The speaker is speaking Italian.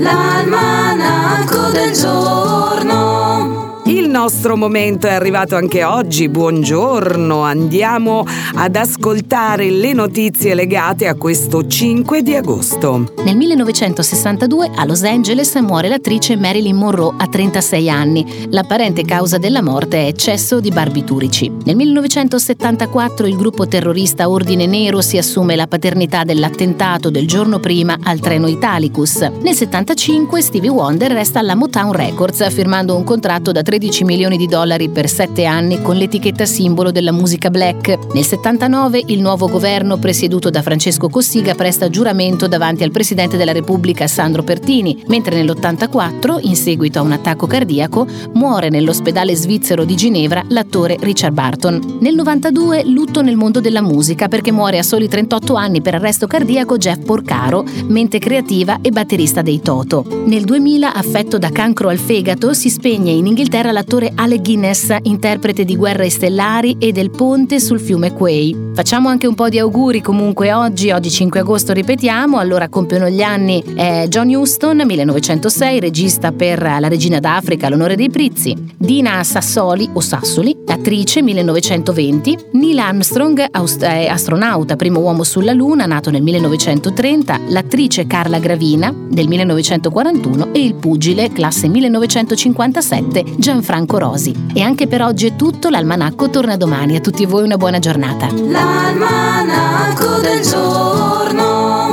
L'almanacco del giorno. Il nostro momento è arrivato anche oggi, buongiorno, andiamo ad ascoltare le notizie legate a questo 5 di agosto. Nel 1962 a Los Angeles muore l'attrice Marilyn Monroe a 36 anni. L'apparente causa della morte è eccesso di barbiturici. Nel 1974 il gruppo terrorista Ordine Nero si assume la paternità dell'attentato del giorno prima al treno Italicus. Nel 75 Stevie Wonder resta alla Motown Records firmando un contratto da $13 milioni per 7 anni con l'etichetta simbolo della musica black. Nel 79 il nuovo governo presieduto da Francesco Cossiga presta giuramento davanti al Presidente della Repubblica Sandro Pertini, mentre nell'84, in seguito a un attacco cardiaco, muore nell'ospedale svizzero di Ginevra l'attore Richard Burton. Nel 92 lutto nel mondo della musica perché muore a soli 38 anni per arresto cardiaco Jeff Porcaro, mente creativa e batterista dei Toto. Nel 2000, affetto da cancro al fegato, si spegne in Inghilterra l'attore Alec Guinness, interprete di Guerre Stellari e del ponte sul fiume Quay. Facciamo anche un po' di auguri comunque oggi 5 agosto ripetiamo, allora compiono gli anni John Huston, 1906, regista per La Regina d'Africa, L'onore dei Prizzi, Dina Sassoli o Sassoli, attrice, 1920, Neil Armstrong, astronauta, primo uomo sulla Luna, nato nel 1930, l'attrice Carla Gravina, del 1941 e il pugile, classe 1957, Gianfranco Rosi. E anche per oggi è tutto, l'Almanacco torna domani. A tutti voi una buona giornata. L'almanacco del giorno.